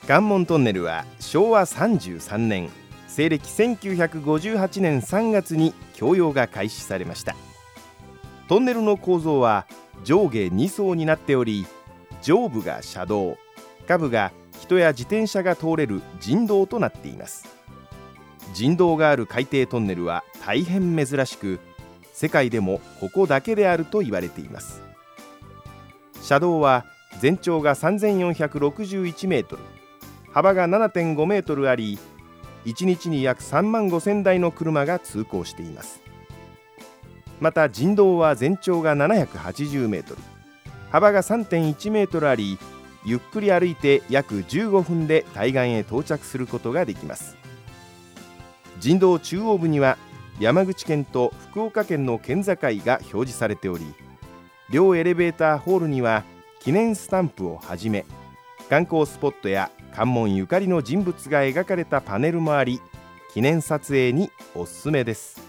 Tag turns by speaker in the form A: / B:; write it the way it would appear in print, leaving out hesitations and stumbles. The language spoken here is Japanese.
A: 関門トンネルは昭和33年西暦1958年3月に供用が開始されました。トンネルの構造は上下2層になっており、上部が車道、下部が人や自転車が通れる人道となっています。人道がある海底トンネルは大変珍しく、世界でもここだけであると言われています。車道は全長が3461メートル、幅が 7.5 メートルあり、1日に約3万5000台の車が通行しています。また人道は全長が780メートル、幅が 3.1 メートルあり、ゆっくり歩いて約15分で対岸へ到着することができます。人道中央部には山口県と福岡県の県境が表示されており、両エレベーターホールには記念スタンプをはじめ、観光スポットや関門ゆかりの人物が描かれたパネルもあり、記念撮影におすすめです。